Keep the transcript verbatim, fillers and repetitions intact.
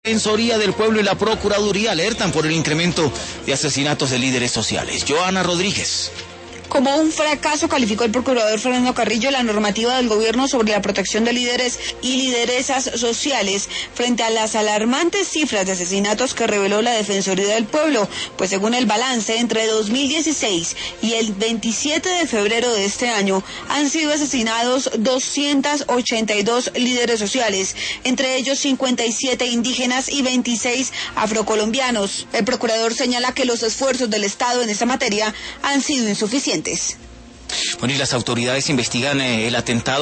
Defensoría del Pueblo y la Procuraduría alertan por el incremento de asesinatos de líderes sociales. Joana Rodríguez. Como un fracaso calificó el procurador Fernando Carrillo la normativa del gobierno sobre la protección de líderes y lideresas sociales frente a las alarmantes cifras de asesinatos que reveló la Defensoría del Pueblo, pues según el balance, entre dos mil dieciséis y el veintisiete de febrero de este año han sido asesinados doscientos ochenta y dos líderes sociales, entre ellos cincuenta y siete indígenas y veintiséis afrocolombianos. El procurador señala que los esfuerzos del Estado en esta materia han sido insuficientes. Bueno, y las autoridades investigan eh, el atentado